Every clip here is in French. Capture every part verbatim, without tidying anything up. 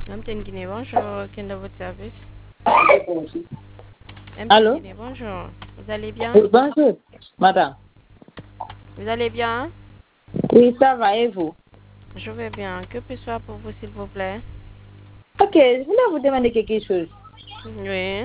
Madame Guinée, bonjour. Quel est votre service? Allô? Guinée, bonjour. Vous allez bien? Oui, bonjour, madame. Vous allez bien? Oui, ça va, et vous? Je vais bien. Que puis-je faire pour vous, s'il vous plaît? Ok, je voulais vous demander quelque chose. Oui.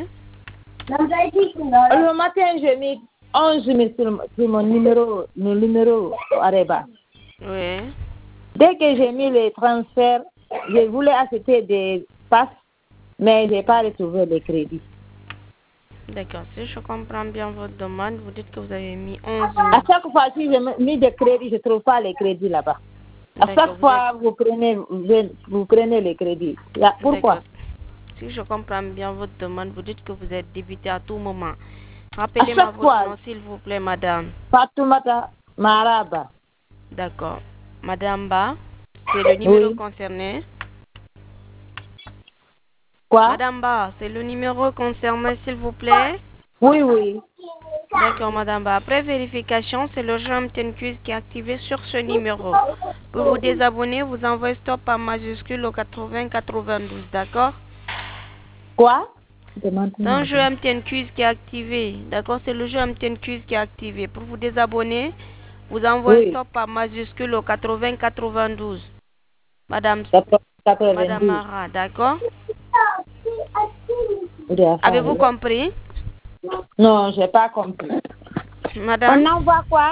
Le matin, j'ai mis onze mille sur, sur mon numéro, mon numéro Areba. Oui. Dès que j'ai mis les transferts, je voulais acheter des passes, mais je n'ai pas retrouvé les crédits. D'accord. Si je comprends bien votre demande, vous dites que vous avez mis onze À mille. chaque fois, si je mis des crédits, je ne trouve pas les crédits là-bas. À D'accord. chaque Vous fois, êtes... vous prenez, vous, vous prenez les crédits. Là, pourquoi? D'accord. Si je comprends bien votre demande, vous dites que vous êtes débité à tout moment. À Rappelez-moi chaque votre fois, nom, s'il vous plaît, madame. Fatoumata Maraba. D'accord. Madame Ba, c'est le numéro Oui. concerné. Quoi? Madame Ba, c'est le numéro concerné, s'il vous plaît. Oui, oui. D'accord, madame Ba. Après vérification, c'est le jeu M T N Quiz qui est activé sur ce numéro. Pour vous désabonner, vous envoyez stop en majuscule au quatre-vingts quatre-vingt-douze, d'accord? Quoi? C'est un jeu M T N Quiz qui est activé, d'accord? C'est le jeu M T N Quiz qui est activé. Pour vous désabonner, vous envoyez Oui. stop en majuscule au quatre-vingts quatre-vingt-douze. Madame, Madame quatre-vingt-douze. Mara, d'accord? Il est à Avez-vous faire. compris? Non, j'ai pas compris. Madame? On envoie quoi?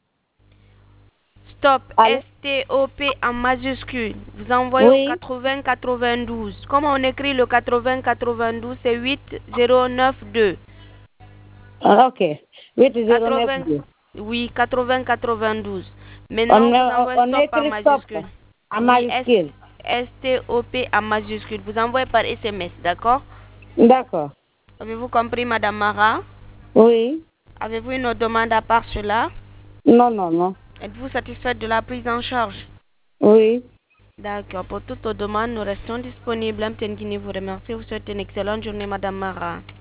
Stop, Allô? S T O P en majuscule. Vous envoyez au Oui. quatre-vingts quatre-vingt-douze. Comment on écrit le quatre-vingts quatre-vingt-douze? C'est huit zéro neuf deux. Ah, ok. huit zéro neuf quatre-vingts, deux. oui, quatre-vingts quatre-vingt-douze. On, Maintenant, vous on, envoyez on stop en écrit stop majuscule. en Oui, S, majuscule. S T O P en majuscule. Vous envoyez par S M S, d'accord? D'accord. Avez-vous compris, Madame Mara? Oui. Avez-vous une autre demande à part cela? Non, non, non. Êtes-vous satisfaite de la prise en charge? Oui. D'accord. Pour toutes nos demandes, nous restons disponibles. M T N Guinée vous remercie. Vous souhaite une excellente journée, Madame Mara.